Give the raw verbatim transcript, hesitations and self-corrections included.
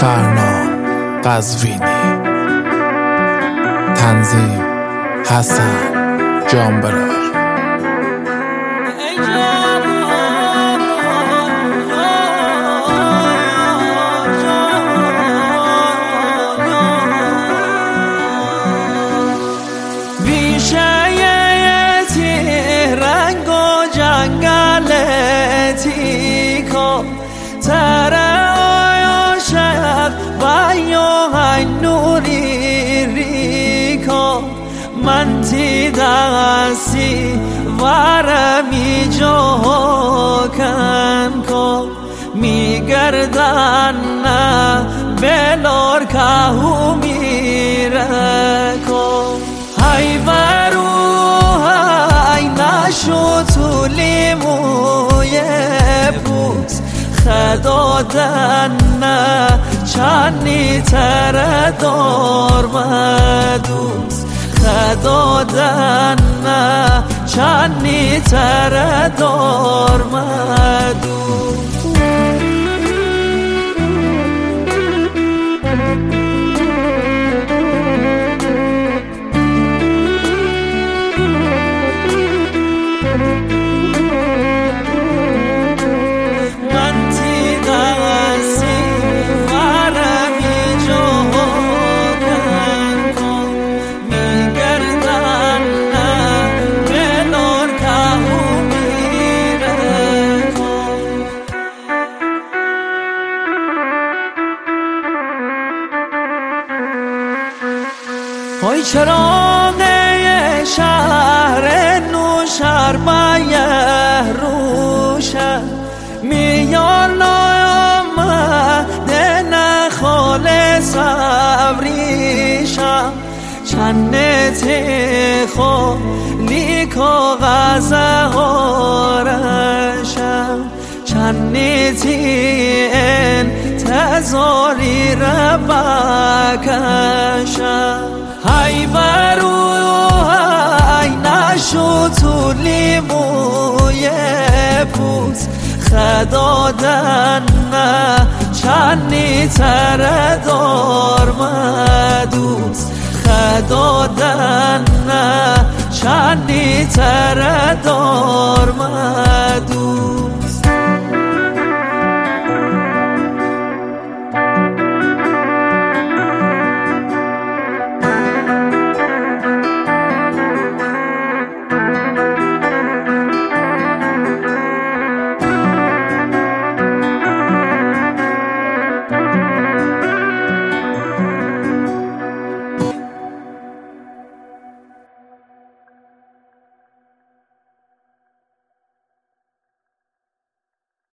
فرنا قزوینی. تنظیم حسن جانبرار. ترى عاشق بايو نوری ریکو من تی دستی وارمی جو کن کو میگردن بلور کهو میره کو های برو های نشو تولی موی پوست خدادن چنی تر دار مدوز خدادن چنی تر دار مدوز های چراغ شهر نوشربه روشن میان آمده نخال صبریشم چنت خالی کاغذ هارشم چنتی انتظاری را بکشم های برو های نشو تولی موی پوست خدادن چنی تر دار مدوست خدادن چنی تر دار مدوست